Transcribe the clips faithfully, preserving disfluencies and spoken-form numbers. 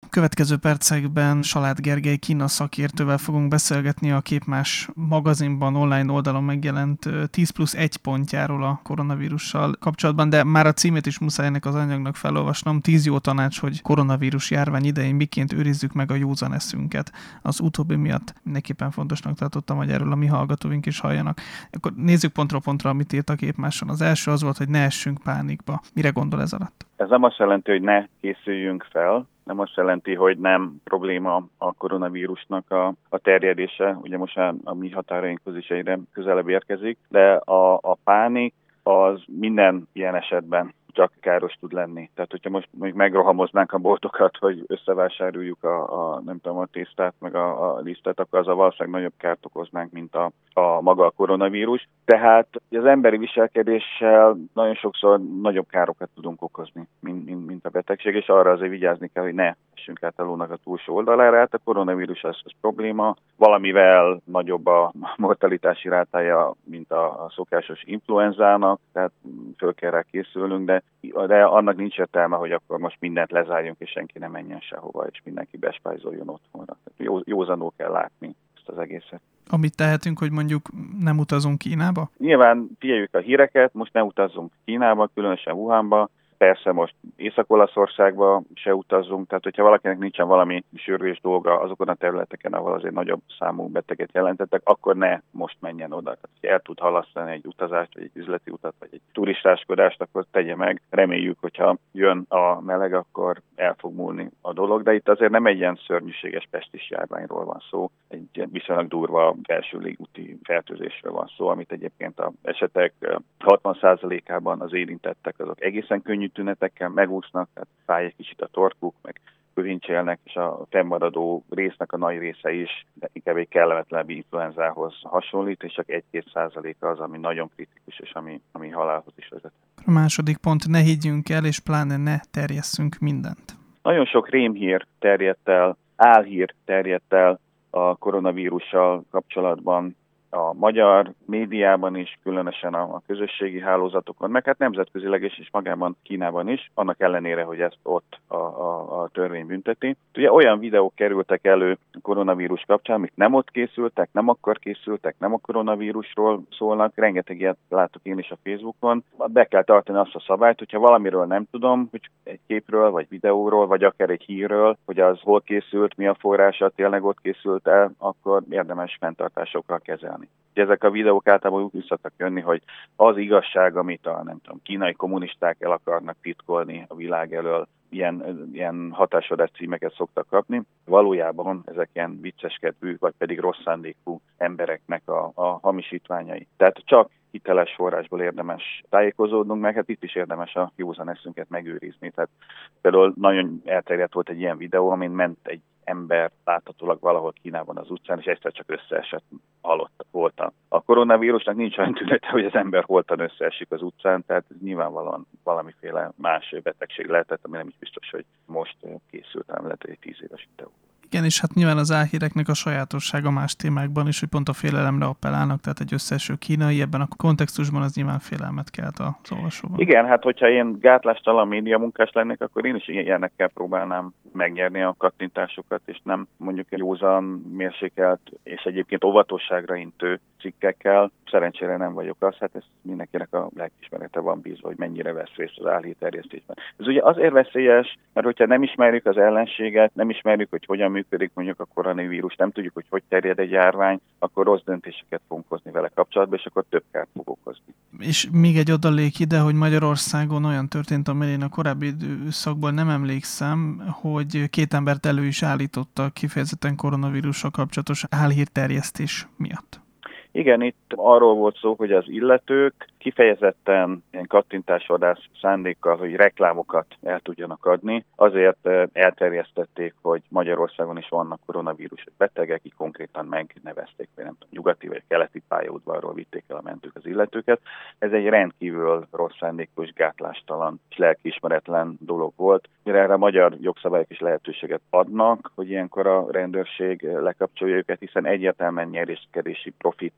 következő percekben Salád Gergely Kína szakértővel fogunk beszélgetni a Képmás magazinban online oldalon megjelent tíz plusz egy pontjáról a koronavírussal kapcsolatban, de már a címét is muszáj ennek az anyagnak felolvasnom. tíz jó tanács, hogy koronavírus járvány idején miként őrizzük meg a józan eszünket. Az utóbbi miatt mindenképpen fontosnak tartottam, hogy erről a mi hallgatóink is halljanak. Akkor nézzük pontról pontra, amit írt a Képmáson. Az első az volt, hogy ne essünk pánikba. Mire gondol ez alatt? Ez nem azt jelenti, hogy ne készüljünk fel, nem azt jelenti, hogy nem probléma a koronavírusnak a, a terjedése. Ugye most a, a mi határainkhoz is egyre közelebb érkezik, de a, a pánik az minden ilyen esetben csak káros tud lenni. Tehát, hogyha most még megrohamoznánk a boltokat, hogy összevásároljuk a, a nem tudom, a tésztát, meg a, a lisztet, akkor az a valószínűleg nagyobb kárt okoznánk, mint a, a maga a koronavírus. Tehát az emberi viselkedéssel nagyon sokszor nagyobb károkat tudunk okozni, mint, mint, mint a betegség, és arra azért vigyázni kell, hogy ne essünk át a lónak a túlsó oldalára. Hát a koronavírus az, az probléma, valamivel nagyobb a mortalitási rátája, mint a, a szokásos influenzának, tehát föl kell rá készülnünk, de de annak nincs értelme, hogy akkor most mindent lezárjunk, és senki nem menjen sehova, és mindenki bespájzoljon otthonra. Jó, józanul kell látni ezt az egészet. Amit tehetünk, hogy mondjuk nem utazunk Kínába? Nyilván figyeljük a híreket, most ne utazzunk Kínába, különösen Wuhanba. Persze most Észak-Olaszországba se utazzunk, tehát hogyha valakinek nincsen valami sürgős dolga azokon a területeken, ahol azért nagyobb számú beteget jelentettek, akkor ne most menjen oda. Tehát, ha el tud halasztani egy utazást, vagy egy üzleti utat, vagy egy turistáskodást, akkor tegye meg. Reméljük, hogyha jön a meleg, akkor el fog múlni a dolog, de itt azért nem egy ilyen szörnyűséges pestis járványról van szó, egy viszonylag durva felső légúti fertőzésről van szó, amit egyébként az esetek hatvan százalékában az érintettek azok egészen könnyű tünetekkel megúsznak, tehát fáj egy kicsit a torkuk, meg kövincsélnek, és a fennmaradó résznek a nagy része is, de inkább egy kellemetlen influenzához hasonlít, és csak egy-két százaléka az, ami nagyon kritikus, és ami, ami halálhoz is vezet. A második pont, ne higgyünk el, és pláne ne terjesszünk mindent. Nagyon sok rémhír terjedt el, álhír terjedt el a koronavírussal kapcsolatban, a magyar médiában is, különösen a közösségi hálózatokon, meg hát nemzetközileg is, és magában Kínában is, annak ellenére, hogy ezt ott a, a, a törvény bünteti. Ugye olyan videók kerültek elő a koronavírus kapcsán, amik nem ott készültek, nem akkor készültek, nem a koronavírusról szólnak, rengeteg ilyet látok én is a Facebookon. Be kell tartani azt a szabályt, hogyha valamiről nem tudom, hogy egy képről, vagy videóról, vagy akár egy hírről, hogy az hol készült, mi a forrása, tényleg ott készült el, akkor érdemes fenntartásokkal kezelni. Ezek a videók általában úgy szoktak jönni, hogy az igazság, amit a nem tudom, kínai kommunisták el akarnak titkolni a világ elől, ilyen, ilyen hatásodás címeket szoktak kapni. Valójában ezek ilyen vicceskedvű, vagy pedig rossz szándékú embereknek a, a hamisítványai. Tehát csak hiteles forrásból érdemes tájékozódnunk, meg hát itt is érdemes a józan eszünket megőrizni. Tehát például nagyon elterjedt volt egy ilyen videó, amin ment egy ember láthatólag valahol Kínában az utcán, és egyszer csak összeesett, halott volt. A koronavírusnak nincs olyan tünete, hogy az ember holtan összeesik az utcán, tehát nyilvánvalóan valamiféle más betegség lehetett, ami nem is biztos, hogy most készült, hanem lehet, hogy egy tíz éves videó. Igen, és hát nyilván az álhíreknek a sajátossága más témákban is, hogy pont a félelemre appellálnak, tehát egy összeeső kínai, ebben a kontextusban az nyilván félelmet kelt az olvasóban. Igen, hát hogyha én gátlástalan média munkás lennék, akkor én is ilyenekkel próbálnám megnyerni a kattintásokat, és nem mondjuk józan, mérsékelt és egyébként óvatosságra intő cikkekkel. Szerencsére nem vagyok az, hát ez mindenkinek a lelkiismerete van bízva, hogy mennyire vesz részt az álhír terjesztésben. Ez ugye azért veszélyes, mert hogyha nem ismerjük az ellenséget, nem ismerjük, hogy hogyan működik mondjuk a koronavírus, nem tudjuk, hogy hogy terjed egy járvány, akkor rossz döntéseket fogunk hozni vele kapcsolatban, és akkor több kárt fog okozni. És még egy adalék ide, hogy Magyarországon olyan történt, amire én a korábbi időszakban nem emlékszem, hogy két embert elő is állítottak kifejezetten koronavírussal kapcsolatos álhírterjesztés miatt. Igen, itt arról volt szó, hogy az illetők kifejezetten ilyen kattintásvadász szándékkal, hogy reklámokat el tudjanak adni. Azért elterjesztették, hogy Magyarországon is vannak koronavírus betegek, akik konkrétan megnevezték, vagy nem tudom, nyugati vagy keleti pályaudvarról vitték el a mentők az illetőket. Ez egy rendkívül rossz szándékos, gátlástalan és lelkiismeretlen dolog volt. Erre a magyar jogszabályok is lehetőséget adnak, hogy ilyenkor a rendőrség lekapcsolja őket, hiszen egyértelműen nyerészkedési profit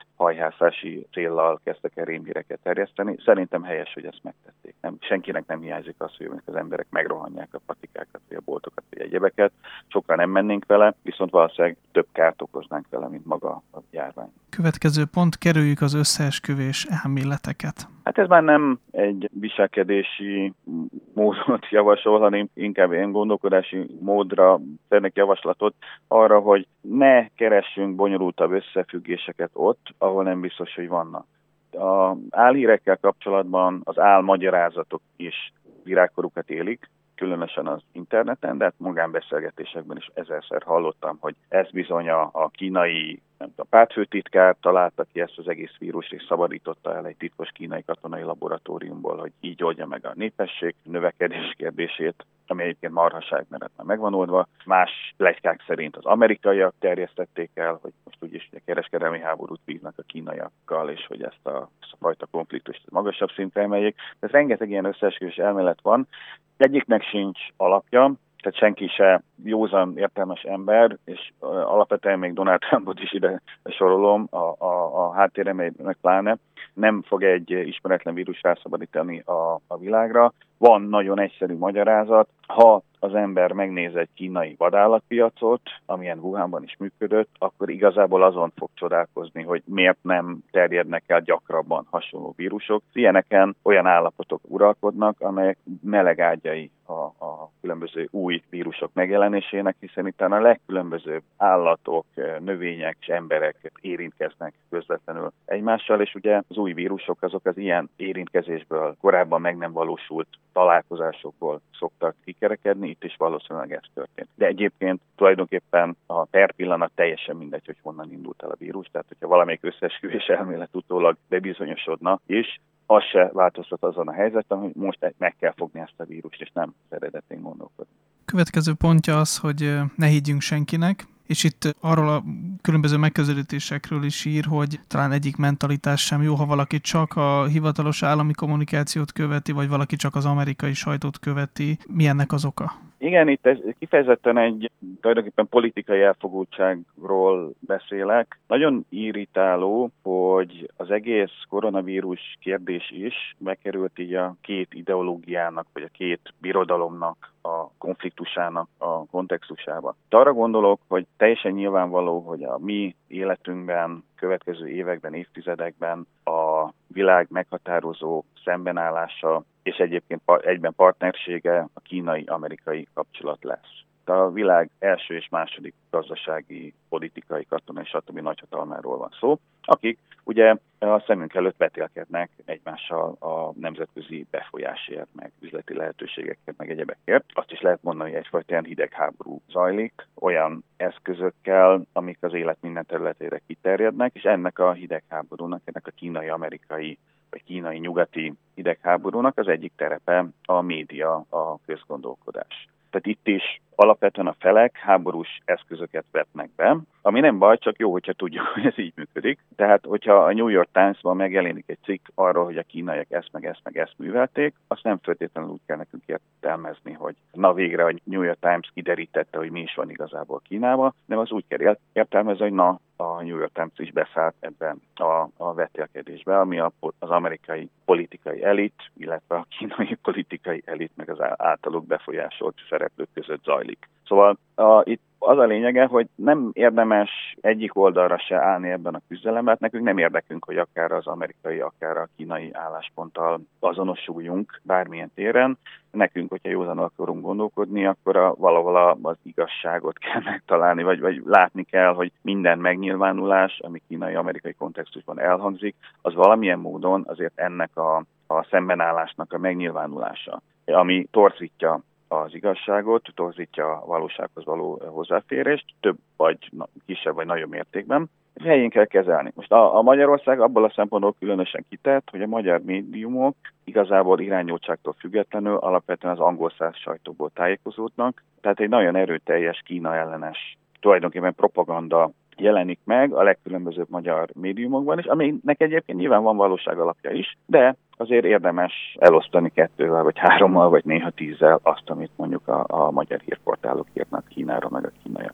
hajhászási céllal kezdtek el rémhíreket terjeszteni. Szerintem helyes, hogy ezt megtették. Nem, senkinek nem hiányzik az, hogy az emberek megrohanják a patikákat, vagy a boltokat, vagy egyebeket. Sokkal nem mennénk vele, viszont valószínűleg több kárt okoznánk vele, mint maga a járvány. Következő pont, kerüljük az összeesküvés elméleteket. Hát ez már nem egy viselkedési módot javasol, hanem inkább ilyen gondolkodási módra tennek javaslatot arra, hogy ne keressünk bonyolultabb összefüggéseket ott, ahol nem biztos, hogy vannak. Az álhírekkel kapcsolatban az álmagyarázatok is virágkorukat élik, különösen az interneten, de hát magánbeszélgetésekben is ezerszer hallottam, hogy ez bizony a, a kínai nem tudom, pártfőtitkár találta ki ezt az egész vírust, és szabadította el egy titkos kínai katonai laboratóriumból, hogy így oldja meg a népesség növekedés kérdését, ami egyébként marhaság, mert már megvan oldva. Más pletykák szerint az amerikaiak terjesztették el, hogy most úgyis a kereskedelmi háborút vívnak a kínaiakkal, és hogy ezt a, ezt a fajta konfliktust magasabb szintre emeljék. Tehát rengeteg ilyen összeesküvés elmélet van. Egyiknek sincs alapja, tehát senki se józan, értelmes ember, és alapvetően még Donald Trumpot is ide sorolom, a, a, a háttérre meg pláne, nem fog egy ismeretlen vírus rászabadítani a, a világra. Van nagyon egyszerű magyarázat, ha az ember megnéz egy kínai vadállatpiacot, amilyen Wuhanban is működött, akkor igazából azon fog csodálkozni, hogy miért nem terjednek el gyakrabban hasonló vírusok. Ilyeneken olyan állapotok uralkodnak, amelyek melegágyai a, a különböző új vírusok megjelenésének, hiszen itt a legkülönbözőbb állatok, növények és emberek érintkeznek közvetlenül egymással, és ugye az új vírusok azok az ilyen érintkezésből, korábban meg nem valósult találkozásokból szoktak kikerekedni, itt is valószínűleg ez történt. De egyébként tulajdonképpen a per pillanat teljesen mindegy, hogy honnan indult el a vírus, tehát hogyha valamelyik összeesküvés elmélet utólag bebizonyosodna is, az se változtat azon a helyzeten, hogy most meg kell fogni ezt a vírust, és nem az eredetén gondolkodni. Következő pontja az, hogy ne higgyünk senkinek, és itt arról a különböző megközelítésekről is ír, hogy talán egyik mentalitás sem jó, ha valaki csak a hivatalos állami kommunikációt követi, vagy valaki csak az amerikai sajtót követi. Mi ennek az oka? Igen, itt ez kifejezetten egy tulajdonképpen politikai elfogultságról beszélek. Nagyon irritáló, hogy az egész koronavírus kérdés is bekerült így a két ideológiának, vagy a két birodalomnak a konfliktusának a kontextusába. De arra gondolok, hogy teljesen nyilvánvaló, hogy a mi életünkben, következő években, évtizedekben a világ meghatározó szembenállása és egyébként egyben partnersége a kínai-amerikai kapcsolat lesz. A világ első és második gazdasági, politikai, katonai, stb. Nagyhatalmáról van szó, akik ugye a szemünk előtt vetélkednek egymással a nemzetközi befolyásért, meg üzleti lehetőségekért, meg egyebekért. Azt is lehet mondani, hogy egyfajta ilyen hidegháború zajlik, olyan eszközökkel, amik az élet minden területére kiterjednek, és ennek a hidegháborúnak, ennek a kínai-amerikai vagy kínai-nyugati hidegháborúnak az egyik terepe a média, a közgondolkodás. Tehát itt is alapvetően a felek háborús eszközöket vetnek be, ami nem baj, csak jó, hogyha tudjuk, hogy ez így működik. Tehát, hogyha a New York Times-ban megjelenik egy cikk arról, hogy a kínaiak ezt meg ezt meg ezt művelték, azt nem feltétlenül úgy kell nekünk értelmezni, hogy na végre a New York Times kiderítette, hogy mi is van igazából Kínában, nem az úgy kell értelmezni, hogy na, a New York Times is beszállt ebben a, a vetélkedésbe, ami a, az amerikai politikai elit, illetve a kínai politikai elit, meg az általuk befolyásolt szereplők között zajlik. Szóval a, itt az a lényege, hogy nem érdemes egyik oldalra se állni ebben a küzdelemben, mert nekünk nem érdekünk, hogy akár az amerikai, akár a kínai állásponttal azonosuljunk bármilyen téren. Nekünk, hogyha józan akarunk gondolkodni, akkor a, valahol az igazságot kell megtalálni, vagy, vagy látni kell, hogy minden megnyilvánulás, ami kínai-amerikai kontextusban elhangzik, az valamilyen módon azért ennek a, a szembenállásnak a megnyilvánulása, ami torzítja az igazságot, torzítja a valósághoz való hozzáférést, több vagy na, kisebb vagy nagyobb mértékben. Helyén kell kezelni. Most a, a Magyarország abból a szempontból különösen kitett, hogy a magyar médiumok igazából irányultságtól függetlenül alapvetően az angol száz sajtóból tájékozódnak, tehát egy nagyon erőteljes Kína ellenes tulajdonképpen propaganda jelenik meg a legkülönbözőbb magyar médiumokban is, aminek egyébként nyilván van valóság alapja is, de azért érdemes elosztani kettővel, vagy hárommal, vagy néha tízzel azt, amit mondjuk a, a magyar hírportálok írnak Kínáról, meg a kínaiakról.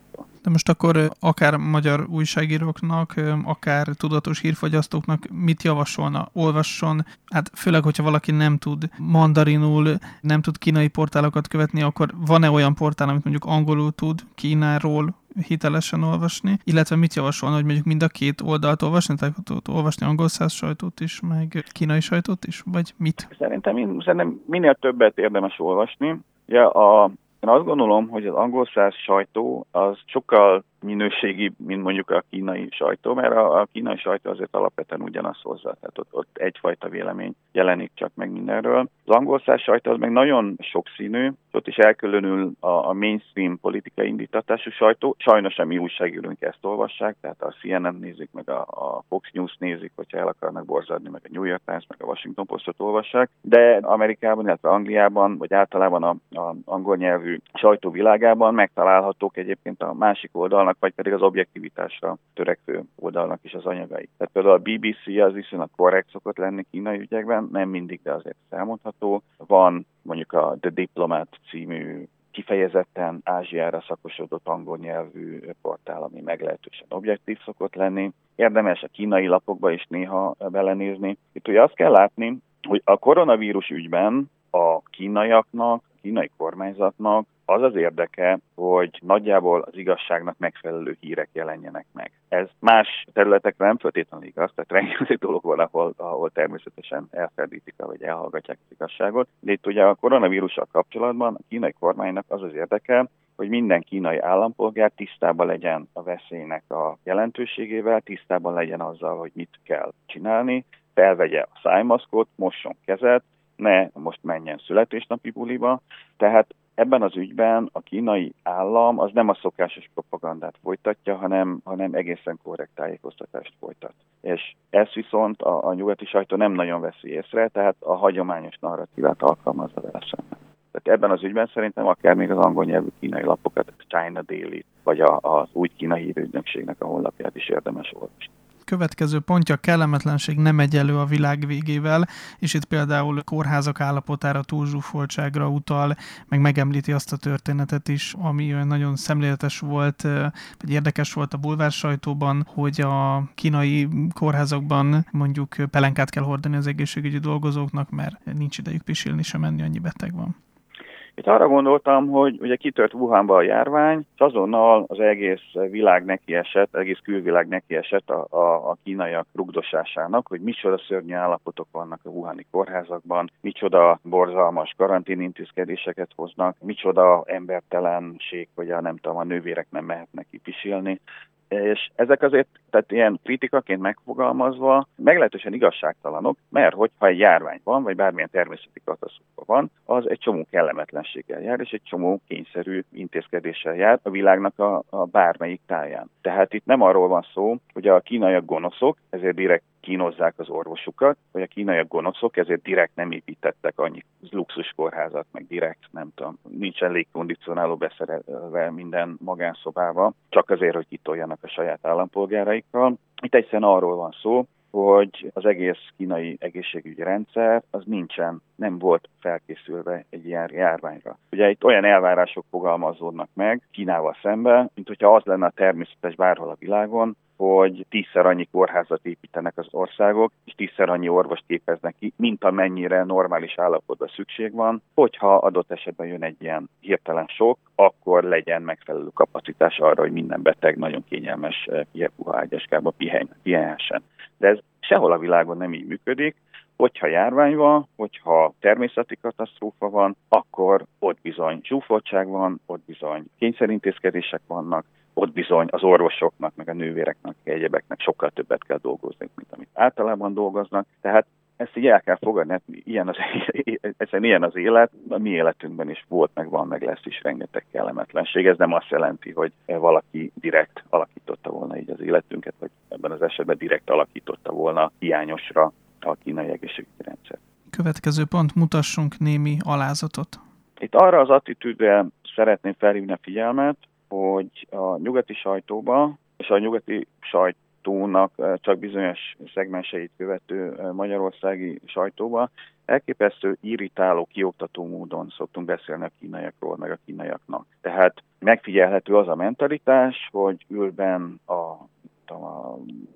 De most akkor akár magyar újságíróknak, akár tudatos hírfogyasztóknak mit javasolna? Olvasson, hát főleg, hogyha valaki nem tud mandarinul, nem tud kínai portálokat követni, akkor van-e olyan portál, amit mondjuk angolul tud Kínáról hitelesen olvasni, illetve mit javasolna, hogy mondjuk mind a két oldalt olvasni, tehát olvasni angol száz sajtót is, meg kínai sajtót is, vagy mit? Szerintem, én, szerintem minél többet érdemes olvasni. Ugye a Én azt gondolom, hogy az angol száz sajtó az sokkal minőségibb, mint mondjuk a kínai sajtó, mert a, a kínai sajtó azért alapvetően ugyanazt hozza, tehát ott, ott egyfajta vélemény jelenik csak meg mindenről. Az angol száz sajtó az meg nagyon sokszínű, ott is elkülönül a, a mainstream politikai indítatású sajtó. Sajnos a mi újságíróink ezt olvassák, tehát a C N N nézik, meg a, a Fox News nézik, hogyha el akarnak borzadni, meg a New York Times, meg a Washington Postot olvassák, de Amerikában, illetve Angliában, vagy általában a, a angol nyelvű sajtó világában megtalálhatók egyébként a másik oldalnak, vagy pedig az objektivitásra törekvő oldalnak is az anyagai. Tehát például a B B C az viszonylag korrekt szokott lenni kínai ügyekben, nem mindig, de azért elmondható. Van mondjuk a The Diplomat című kifejezetten Ázsiára szakosodott angol nyelvű portál, ami meglehetősen objektív szokott lenni. Érdemes a kínai lapokba is néha belenézni. Itt ugye azt kell látni, hogy a koronavírus ügyben a kínaiaknak, a kínai kormányzatnak az az érdeke, hogy nagyjából az igazságnak megfelelő hírek jelenjenek meg. Ez más területekre nem feltétlenül igaz, tehát rengeteg dolog van, ahol, ahol természetesen elferdítik, vagy elhallgatják az igazságot. De itt ugye a koronavírussal kapcsolatban a kínai kormánynak az az érdeke, hogy minden kínai állampolgár tisztában legyen a veszélynek a jelentőségével, tisztában legyen azzal, hogy mit kell csinálni, felvegye a szájmaszkot, mosson kezet, ne most menjen születésnapi buliba. Tehát ebben az ügyben a kínai állam az nem a szokásos propagandát folytatja, hanem, hanem egészen korrekt tájékoztatást folytat. És ezt viszont a, a nyugati sajtó nem nagyon veszi észre, tehát a hagyományos narratívát alkalmazza vele szemben. Tehát ebben az ügyben szerintem akár még az angol nyelvű kínai lapokat, a China Daily, vagy a, az új kínai hírügynökségnek a honlapját is érdemes olvasni. Következő pontja, kellemetlenség nem egyenlő a világ végével, és itt például kórházak állapotára, túlzsúfoltságra utal, meg megemlíti azt a történetet is, ami olyan nagyon szemléletes volt, vagy érdekes volt a bulvár sajtóban, hogy a kínai kórházakban mondjuk pelenkát kell hordani az egészségügyi dolgozóknak, mert nincs idejük pisilni, sem menni, annyi beteg van. Itt arra gondoltam, hogy ugye kitört Wuhanba a járvány, és azonnal az egész világ nekiesett, egész külvilág nekiesett a, a, a kínaiak rugdosásának, hogy micsoda szörnyű állapotok vannak a wuhani kórházakban, micsoda borzalmas karanténintézkedéseket hoznak, micsoda embertelenség, hogy a, nem tudom, a nővérek nem mehetnek ki pisilni. És ezek azért, tehát ilyen kritikaként megfogalmazva meglehetősen igazságtalanok, mert hogyha egy járvány van, vagy bármilyen természeti katasztrófa van, az egy csomó kellemetlenséggel jár, és egy csomó kényszerű intézkedéssel jár a világnak a, a bármelyik táján. Tehát itt nem arról van szó, hogy a kínaiak gonoszok, ezért direkt kínozzák az orvosukat, vagy a kínaiak gonoszok, ezért direkt nem építettek annyi luxuskórházat, meg direkt, nem tudom, nincsen légkondicionáló beszerelve minden magánszobába, csak azért, hogy kitoljanak a saját állampolgáraikkal. Itt egyszerűen arról van szó, hogy az egész kínai egészségügyi rendszer az nincsen, nem volt felkészülve egy ilyen járványra. Ugye itt olyan elvárások fogalmazódnak meg Kínával szemben, mint hogyha az lenne a természetes bárhol a világon, hogy tízszer annyi kórházat építenek az országok, és tízszer annyi orvost képeznek ki, mint amennyire normális állapotban szükség van. Hogyha adott esetben jön egy ilyen hirtelen sok, akkor legyen megfelelő kapacitás arra, hogy minden beteg nagyon kényelmes puha ágyaskába pihenhessen. De ez sehol a világon nem így működik. Hogyha járvány van, hogyha természeti katasztrófa van, akkor ott bizony zsúfoltság van, ott bizony kényszerintézkedések vannak, ott bizony az orvosoknak, meg a nővéreknek, egyebeknek sokkal többet kell dolgozni, mint amit általában dolgoznak. Tehát ezt így el kell fogadni, hát ilyen az, egyszerűen ilyen az élet, a mi életünkben is volt, meg van, meg lesz is rengeteg kellemetlenség. Ez nem azt jelenti, hogy valaki direkt alakította volna így az életünket, vagy ebben az esetben direkt alakította volna hiányosra a kínai egészségügyi rendszer. Következő pont, mutassunk némi alázatot. Itt arra az attitűdre szeretném felhívni a figyelmet, hogy a nyugati sajtóban, és a nyugati sajt sajtónak csak bizonyos szegmenseit követő magyarországi sajtóban elképesztő irritáló, kioktató módon szoktunk beszélni a kínaiakról, meg a kínaiaknak. Tehát megfigyelhető az a mentalitás, hogy ül benn a, a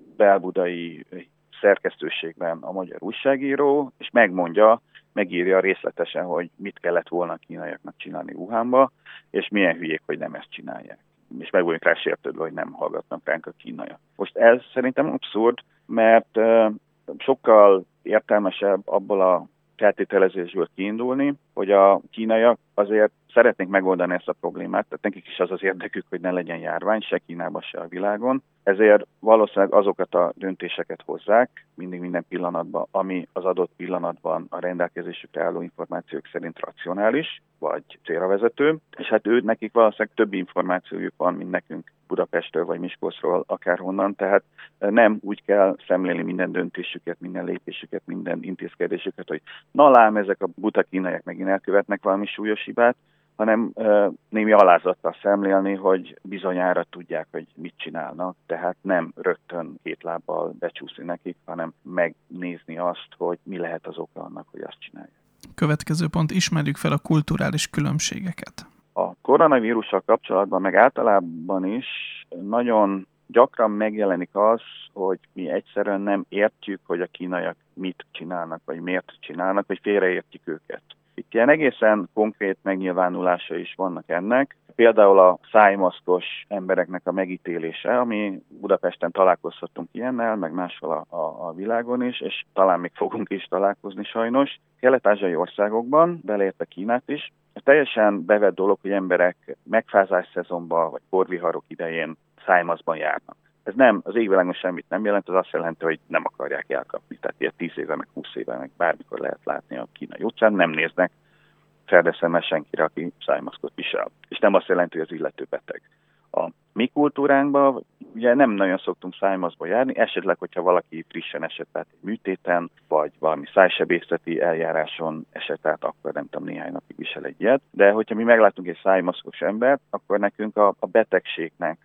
belbudai szerkesztőségben a magyar újságíró, és megmondja, megírja részletesen, hogy mit kellett volna a kínaiaknak csinálni Wuhanba, és milyen hülyék, hogy nem ezt csinálják. És meg vagyunk rá sértődve, hogy nem hallgatnak ránk a kínaiak. Most ez szerintem abszurd, mert uh, sokkal értelmesebb abból a feltételezésből kiindulni, hogy a kínaiak azért szeretnék megoldani ezt a problémát, tehát nekik is az az érdekük, hogy ne legyen járvány, se Kínában, se a világon. Ezért valószínűleg azokat a döntéseket hozzák mindig minden pillanatban, ami az adott pillanatban a rendelkezésükre álló információk szerint racionális, vagy célra vezető, és hát ő nekik valószínűleg több információjuk van, mint nekünk Budapestről vagy Miskolcról, akárhonnan, tehát nem úgy kell szemlélni minden döntésüket, minden lépésüket, minden intézkedésüket, hogy na lám, ezek a buta kínaiak megint elkövetnek valami súlyos hibát, hanem e, némi alázattal szemlélni, hogy bizonyára tudják, hogy mit csinálnak, tehát nem rögtön két lábbal becsúszni nekik, hanem megnézni azt, hogy mi lehet az oka annak, hogy azt csinálják. Következő pont, ismerjük fel a kulturális különbségeket. A koronavírussal kapcsolatban, meg általában is nagyon gyakran megjelenik az, hogy mi egyszerűen nem értjük, hogy a kínaiak mit csinálnak, vagy miért csinálnak, vagy félreértjük őket. Itt ilyen egészen konkrét megnyilvánulása is vannak ennek. Például a szájmaszkos embereknek a megítélése, ami Budapesten találkozhatunk ilyennel, meg máshol a, a, a világon is, és talán még fogunk is találkozni sajnos. Kelet-ázsiai országokban, beleértve Kínát is, teljesen bevett dolog, hogy emberek megfázás szezonban, vagy porviharok idején szájmaszkban járnak. Ez nem, az égvilágon semmit nem jelent, az azt jelenti, hogy nem akarják elkapni. Tehát ilyen tíz éve, meg húsz éve, meg bármikor lehet látni a kínai utcán, nem néznek ferdeszemmel senkire, aki szájmaszkot visel. És nem azt jelenti, hogy az illető beteg. A mi kultúránkban ugye nem nagyon szoktunk szájmaszkba járni, esetleg, hogyha valaki frissen esett át egy műtéten, vagy valami szájsebészeti eljáráson esett át, akkor nem tudom, néhány napig visel egy ilyet. De hogyha mi meglátunk egy szájmaszkos embert, akkor nekünk a, a betegségnek,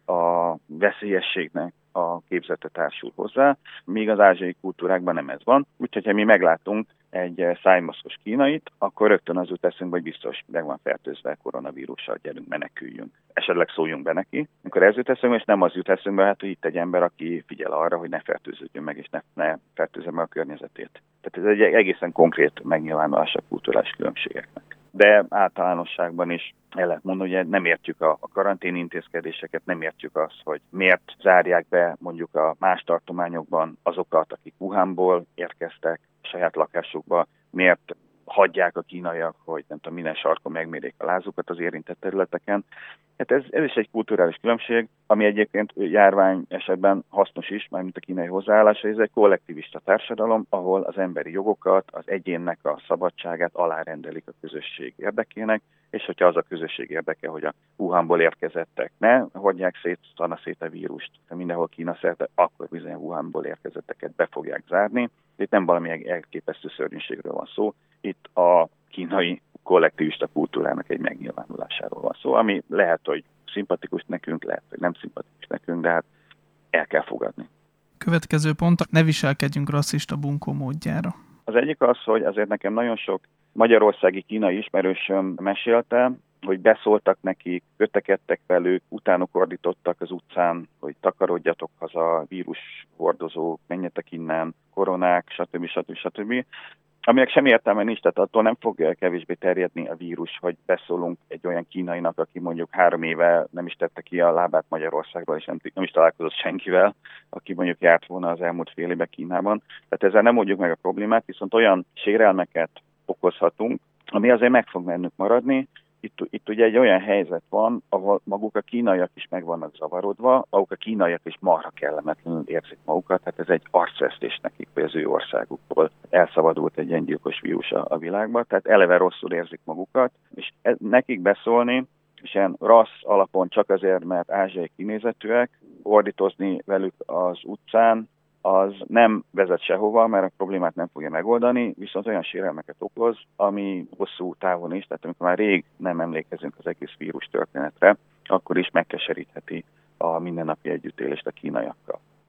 a veszélyességnek a képzete társul hozzá, míg az ázsiai kultúrákban nem ez van. Úgyhogy, ha mi meglátunk egy szájmaszkos kínait, akkor rögtön az jut eszünkbe, hogy biztos meg van fertőzve koronavírussal, gyerünk, meneküljünk. Esetleg szóljunk be neki. Amikor ez jut eszünkbe, és nem az jut eszünkbe, hát, hogy itt egy ember, aki figyel arra, hogy ne fertőződjön meg, és ne, ne fertőzze meg a környezetét. Tehát ez egy egészen konkrét megnyilvánulás a kulturális különbségeknek. De általánosságban is el lehet mondani, hogy nem értjük a, a karantén intézkedéseket, nem értjük azt, hogy miért zárják be mondjuk a más tartományokban azokat, akik Wuhanból érkeztek saját lakásukba, miért hagyják a kínaiak, hogy nem tudom, minden sarkon megmérjék a lázukat az érintett területeken. Hát ez, ez is egy kulturális különbség, ami egyébként járvány esetben hasznos is, mármint a kínai hozzáállása, ez egy kollektivista társadalom, ahol az emberi jogokat, az egyénnek a szabadságát alárendelik a közösség érdekének, és hogyha az a közösség érdeke, hogy a Wuhanból érkezettek ne hagyják szét, szana szét a vírust, mindenhol Kína szerte, akkor bizony a Wuhanból érkezetteket be fogják zárni. Itt nem valami elképesztő szörnyűségről van szó, itt a kínai kollektivista kultúrának egy megnyilvánulásáról van szó, ami lehet, hogy szimpatikus nekünk, lehet, hogy nem szimpatikus nekünk, de hát el kell fogadni. Következő pont, ne viselkedjünk rasszista bunkó módjára. Az egyik az, hogy azért nekem nagyon sok magyarországi kínai ismerősöm mesélte, hogy beszóltak nekik, kötekedtek velük, utánuk ordítottak az utcán, hogy takarodjatok haza, vírushordozók, menjetek innen, koronák, stb. stb. stb. Aminek semmi értelme nincs, tehát attól nem fog kevésbé terjedni a vírus, hogy beszólunk egy olyan kínainak, aki mondjuk három éve nem is tette ki a lábát Magyarországról, és nem, nem is találkozott senkivel, aki mondjuk járt volna az elmúlt fél éve Kínában. Tehát ezzel nem oldjuk meg a problémát, viszont olyan sérelmeket okozhatunk, ami azért meg fog bennük maradni. Itt, itt ugye egy olyan helyzet van, ahol maguk a kínaiak is meg vannak zavarodva, maguk a kínaiak is marha kellemetlenül érzik magukat, tehát ez egy arcvesztés nekik, hogy az ő országukból elszabadult egy ilyen gyilkos vírus a, a világban, tehát eleve rosszul érzik magukat, és ez, nekik beszólni, és ilyen rassz alapon csak azért, mert ázsiai kinézetűek, ordítozni velük az utcán, az nem vezet sehova, mert a problémát nem fogja megoldani, viszont olyan sérelmeket okoz, ami hosszú távon is, tehát amikor már rég nem emlékezünk az egész vírus történetre, akkor is megkeserítheti a mindennapi együttélést a kínaiakkal.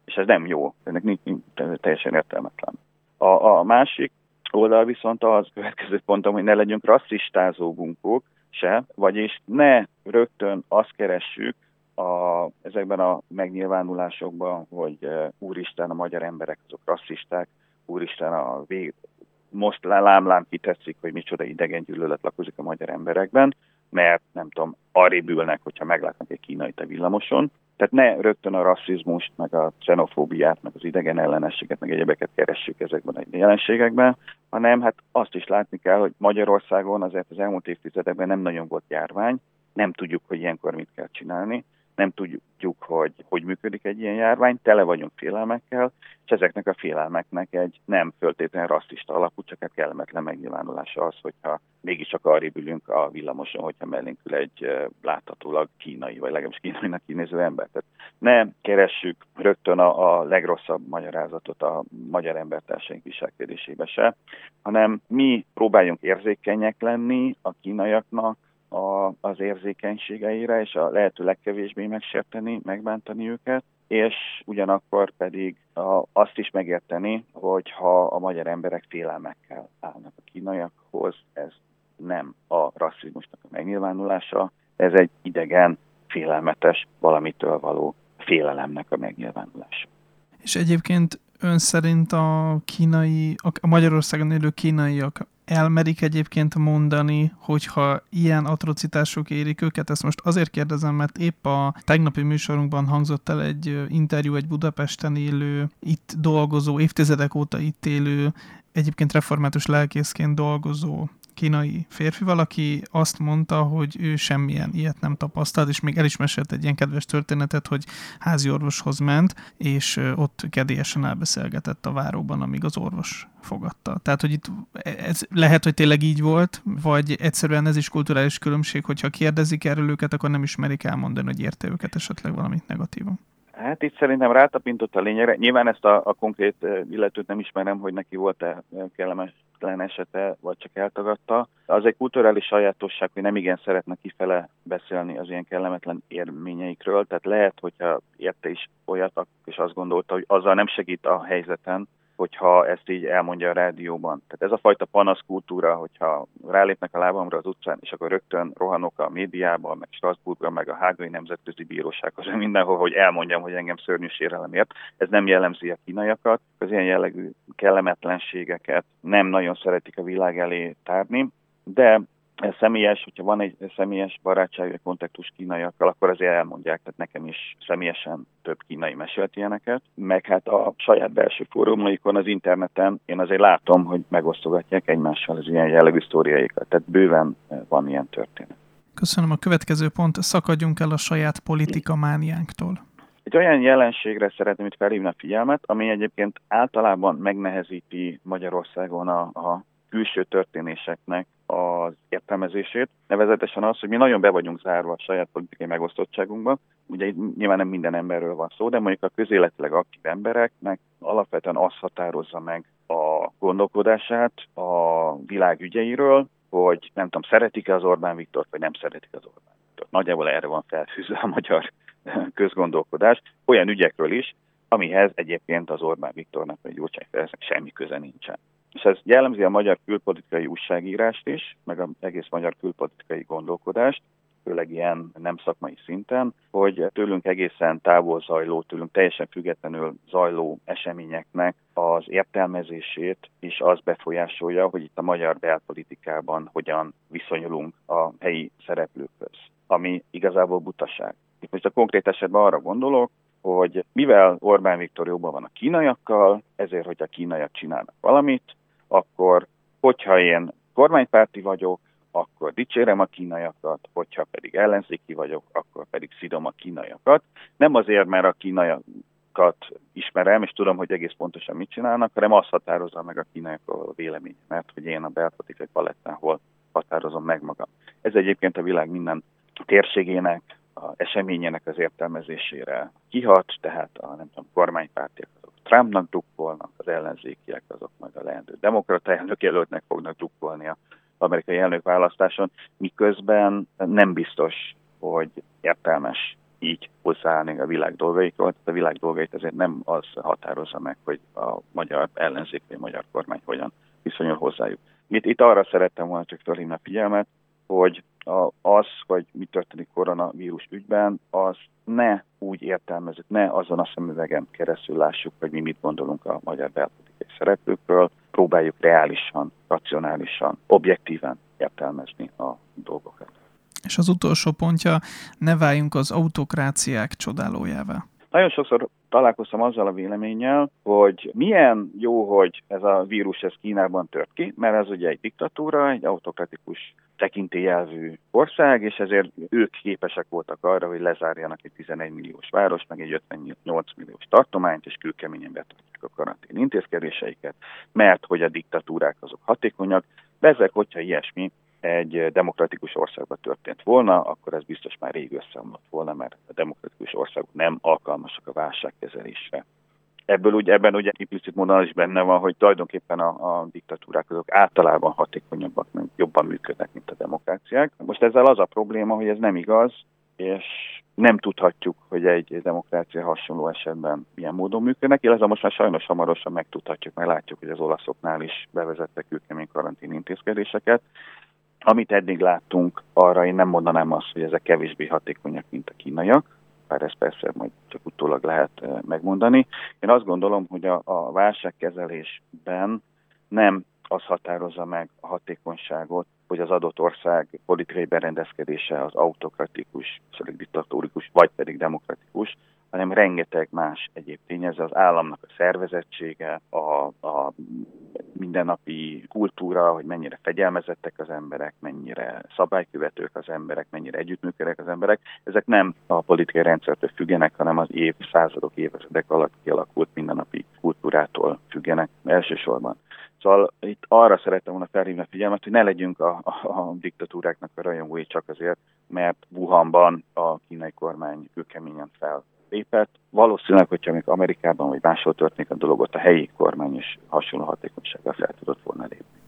És ez nem jó, ennek nincs, nincs teljesen értelmetlen. A, a másik oldal viszont az következő pontom, hogy ne legyünk rasszistázó bunkók se, vagyis ne rögtön azt keressük a, ezekben a megnyilvánulásokban, hogy uh, úristen, a magyar emberek azok rasszisták, úristen, a vég... most lámlám kitetszik, hogy micsoda idegen gyűlölet lakozik a magyar emberekben, mert nem tudom, arrébb ülnek, hogyha meglátnak egy kínait a villamoson. Tehát ne rögtön a rasszizmust, meg a xenofóbiát, meg az idegen ellenességet, meg egyebeket keressük ezekben a jelenségekben, hanem hát azt is látni kell, hogy Magyarországon azért az elmúlt évtizedekben nem nagyon volt járvány, nem tudjuk, hogy ilyenkor mit kell csinálni, nem tudjuk, hogy hogy működik egy ilyen járvány, tele vagyunk félelmekkel, és ezeknek a félelmeknek egy nem föltétlenül rasszista alapú, csak egy kellemetlen megnyilvánulása az, hogyha mégiscsak arrébb ülünk a villamoson, hogyha mellénk ül egy láthatólag kínai, vagy legalábbis kínainak kinéző ember. Tehát ne keressük rögtön a, a legrosszabb magyarázatot a magyar embertársaink viselkedésébe se, hanem mi próbáljunk érzékenyek lenni a kínaiaknak A, az érzékenységeire, és a lehető legkevésbé megsérteni, megbántani őket, és ugyanakkor pedig a, azt is megérteni, hogy ha a magyar emberek félelmekkel állnak a kínaiakhoz, ez nem a rasszizmusnak a megnyilvánulása, ez egy idegen, félelmetes, valamitől való félelemnek a megnyilvánulása. És egyébként ön szerint a kínai, a Magyarországon élő kínaiak elmerik egyébként mondani, hogyha ilyen atrocitások érik őket? Ezt most azért kérdezem, mert épp a tegnapi műsorunkban hangzott el egy interjú egy Budapesten élő, itt dolgozó, évtizedek óta itt élő, egyébként református lelkészként dolgozó kínai férfival, aki azt mondta, hogy ő semmilyen ilyet nem tapasztalt, és még el is mesélt egy ilyen kedves történetet, hogy házi orvoshoz ment, és ott kedélyesen elbeszélgetett a váróban, amíg az orvos fogadta. Tehát, hogy itt ez lehet, hogy tényleg így volt, vagy egyszerűen ez is kulturális különbség, hogyha kérdezik erről őket, akkor nem ismerik elmondani, hogy érte őket esetleg valamit negatívan. Hát itt szerintem rátapintott a lényegre. Nyilván ezt a, a konkrét illetőt nem ismerem, hogy neki volt-e kellemetlen esete, vagy csak eltagadta. Az egy kulturális sajátosság, hogy nem igen szeretne kifele beszélni az ilyen kellemetlen élményeikről. Tehát lehet, hogyha érte is olyat, és azt gondolta, hogy azzal nem segít a helyzeten, hogyha ezt így elmondja a rádióban. Tehát ez a fajta panaszkultúra, hogyha rálépnek a lábamra az utcán, és akkor rögtön rohanok a médiában, meg Strasbourgban, meg a Hágai Nemzetközi Bírósághoz, mindenhol, hogy elmondjam, hogy engem szörnyű sérelemért. Ez nem jellemzi a kínaiakat. Az ilyen jellegű kellemetlenségeket nem nagyon szeretik a világ elé tárni, de ez személyes, hogyha van egy személyes barátság vagy kontaktus kínaiakkal, akkor azért elmondják, tehát nekem is személyesen több kínai mesélt ilyeneket, meg hát a saját belső fórumaikon, az interneten én azért látom, hogy megosztogatják egymással az ilyen jellegű sztóriaikat, tehát bőven van ilyen történet. Köszönöm. A következő pont, szakadjunk el a saját politikamániánktól. Egy olyan jelenségre szeretném itt felhívni a figyelmet, ami egyébként általában megnehezíti Magyarországon a, a külső történéseknek az értelmezését. Nevezetesen az, hogy mi nagyon be vagyunk zárva a saját politikai megosztottságunkba. Ugye itt nyilván nem minden emberről van szó, de mondjuk a közéletileg aktív embereknek alapvetően azt határozza meg a gondolkodását a világ ügyeiről, hogy nem tudom, szeretik-e az Orbán Viktort, vagy nem szeretik az Orbán Viktort. Nagyjából erre van felfűzve a magyar közgondolkodás, olyan ügyekről is, amihez egyébként az Orbán Viktornak vagy Gyurcsány Ferencnek semmi köze nincsen. És ez jellemzi a magyar külpolitikai újságírást is, meg az egész magyar külpolitikai gondolkodást, főleg ilyen nem szakmai szinten, hogy tőlünk egészen távol zajló, tőlünk teljesen függetlenül zajló eseményeknek az értelmezését is az befolyásolja, hogy itt a magyar belpolitikában hogyan viszonyulunk a helyi szereplőkhöz, ami igazából butaság. Itt most a konkrét esetben arra gondolok, hogy mivel Orbán Viktor jobban van a kínaiakkal, ezért, hogy a kínaiak csinálnak valamit, akkor, hogyha én kormánypárti vagyok, akkor dicsérem a kínaiakat, hogyha pedig ellenzéki vagyok, akkor pedig szidom a kínaiakat. Nem azért, mert a kínaiakat ismerem, és tudom, hogy egész pontosan mit csinálnak, hanem azt határozza meg a kínaiakról a véleményemet, hogy én a belpolitikai palettán hol határozom meg magam. Ez egyébként a világ minden térségének, az eseményének az értelmezésére kihat, tehát a nem tudom, kormánypártiak azok Trumpnak drukkolnak, az ellenzékiek azok majd a leendő demokrata elnökjelöltnek fognak drukkolni az amerikai elnökválasztáson, miközben nem biztos, hogy értelmes így hozzáállni a világ dolgaikról. Tehát a világ dolgait ezért nem az határozza meg, hogy a magyar ellenzék vagy a magyar kormány hogyan viszonyul hozzájuk. Itt, itt arra szerettem volna csak felhívni a figyelmet, hogy az, hogy mi történik koronavírus ügyben, az ne úgy értelmezzük, ne azon a szemüvegen keresztül lássuk, hogy mi mit gondolunk a magyar belpolitikai szereplőkről, próbáljuk reálisan, racionálisan, objektíven értelmezni a dolgokat. És az utolsó pontja, ne váljunk az autokráciák csodálójává. Nagyon sokszor találkoztam azzal a véleménnyel, hogy milyen jó, hogy ez a vírus ez Kínában tört ki, mert ez ugye egy diktatúra, egy autokratikus tekintélyelvű ország, és ezért ők képesek voltak arra, hogy lezárjanak egy tizenegy milliós város, meg egy ötvennyolc milliós tartományt, és kőkeményen betartják a karantén intézkedéseiket, mert hogy a diktatúrák azok hatékonyak. De ezek, hogyha ilyesmi egy demokratikus országban történt volna, akkor ez biztos már rég összeomlott volna, mert a demokratikus országok nem alkalmasak a válságkezelésre. Ebből ugye, ebben ugye implicit módon is benne van, hogy tulajdonképpen a, a diktatúrák azok általában hatékonyabbak, jobban működnek, mint a demokráciák. Most ezzel az a probléma, hogy ez nem igaz, és nem tudhatjuk, hogy egy demokrácia hasonló esetben milyen módon működnek, illetve most már sajnos hamarosan megtudhatjuk, mert látjuk, hogy az olaszoknál is bevezettek kőkemény karantén intézkedéseket. Amit eddig láttunk, arra én nem mondanám azt, hogy ezek kevésbé hatékonyak, mint a kínaiak, bár ezt persze majd csak utólag lehet megmondani. Én azt gondolom, hogy a, a válságkezelésben nem az határozza meg a hatékonyságot, hogy az adott ország politikai berendezkedése az autokratikus, szóval diktatórikus, vagy pedig demokratikus, hanem rengeteg más egyéb tényező, az államnak a szervezettsége, a, a mindennapi kultúra, hogy mennyire fegyelmezettek az emberek, mennyire szabálykövetők az emberek, mennyire együttműködnek az emberek. Ezek nem a politikai rendszertől függenek, hanem az évszázadok, évezredek alatt kialakult mindennapi kultúrától függenek elsősorban. Szóval itt arra szerettem volna felhívni a figyelmet, hogy ne legyünk a, a, a diktatúráknak a rajongói csak azért, mert Wuhanban a kínai kormány kőkeményen fellépett. Valószínűleg, hogyha még Amerikában vagy máshol történik a dolog, ott a helyi kormány is hasonló hatékonysággal fel tudott volna lépni.